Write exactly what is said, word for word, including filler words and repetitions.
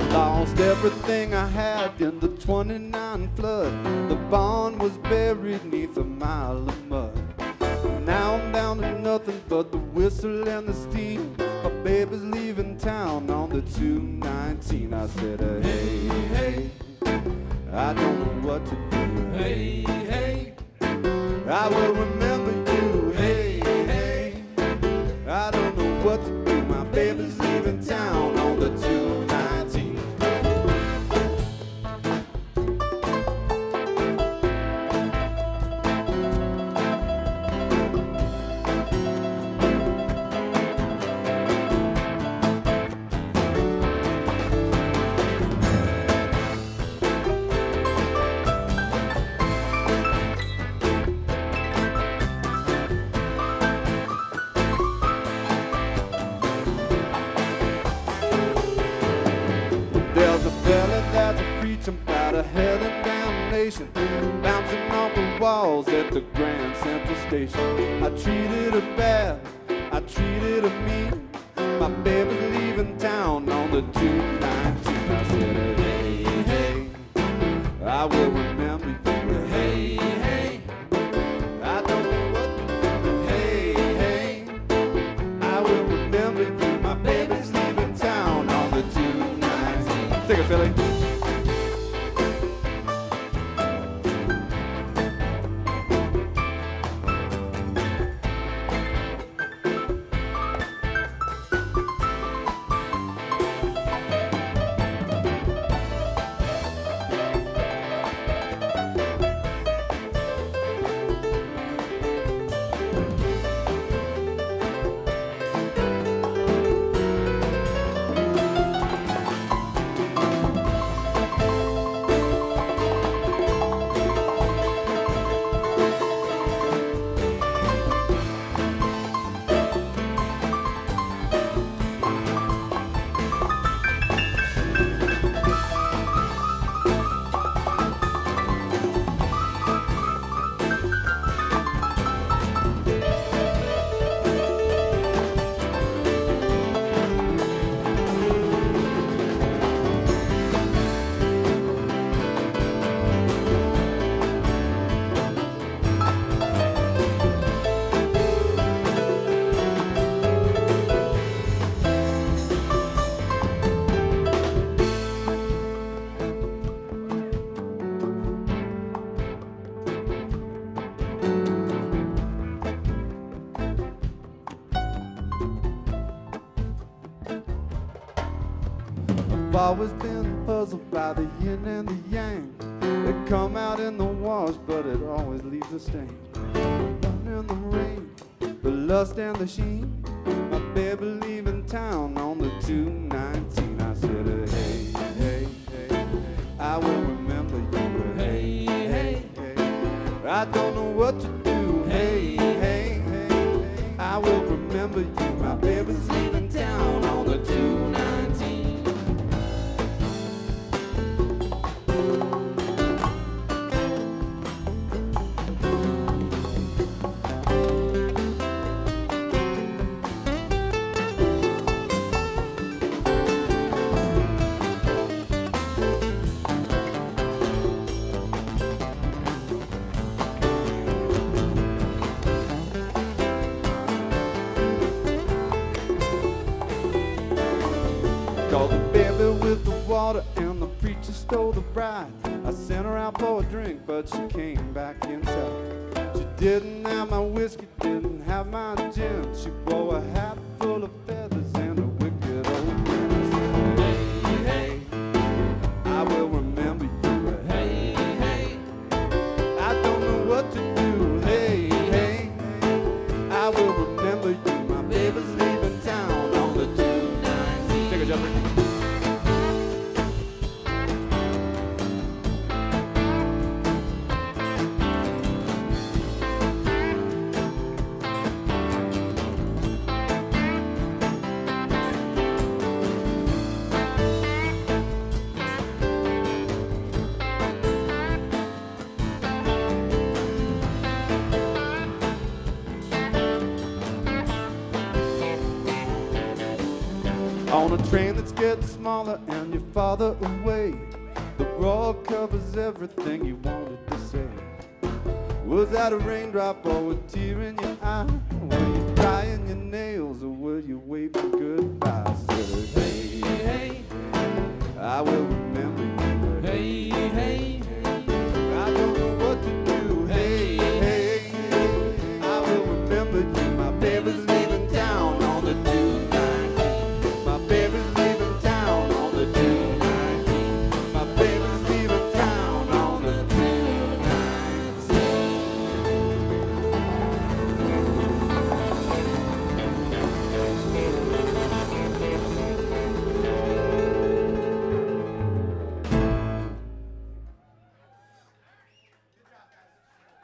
Lost everything I had in the twenty-nine flood. The barn was buried neath a mile of mud. Now I'm down to nothing but the whistle and the steam. My baby's leaving town on the two nineteen. I said, uh, hey, hey, I don't know what to do. Hey, hey, I will remember you. Hey, hey, I don't know what to do. My baby's leaving town on the two nineteen. There's a fella that's a preaching about a hell and damnation, bouncing off the walls at the Grand Central Station. I treated her bad, I treated her mean. My baby's leaving town on the two nineteen. I said, hey, hey, I will remember you. Hey, hey, I don't know what to do. Hey, hey, I will remember you. My baby's leaving town on the two nineteen. Take it, Philly. I've always been puzzled by the yin and the yang. They come out in the wash, but it always leaves a stain. Down in the rain, the lust and the sheen. My baby leaving town on the two nineteen. I said, uh, hey, hey, hey, hey, I will remember you. Hey, hey, hey, I don't know what to do. Hey, hey, hey, I will remember you. My baby's leaving town on the two nineteen. Called the baby with the water and the preacher stole the bride. I sent her out for a drink, but she came back inside. She didn't have my whiskey, didn't have my gin. She wore a hat full of feathers and a wicked old grin. I said, hey, hey, I will remember you. Hey, hey, I don't know what to do. Hey, hey, I will remember you. My baby's leaving town on the two nineteen. Take a jump. On a train that's getting smaller and your farther away. The rug covers everything you wanted to say. Was that a raindrop or a tear in your eye? Were you drying your nails or were you waving goodbye? I said, hey, hey, I will